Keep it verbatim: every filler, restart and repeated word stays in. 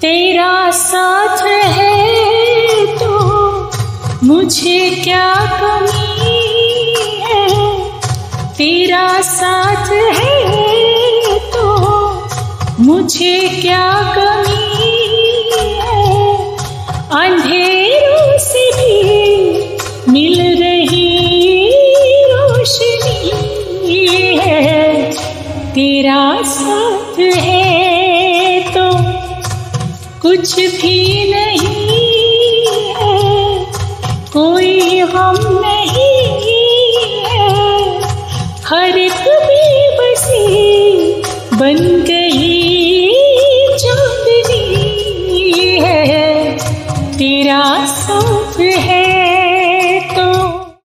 तेरा साथ है तो मुझे क्या कमी है, तेरा साथ है तो मुझे क्या कमी है। अंधेरों से भी मिल रही रोशनी है, तेरा साथ है तो कुछ भी नहीं है, कोई हम नहीं है। हर एक बेबसी बन गई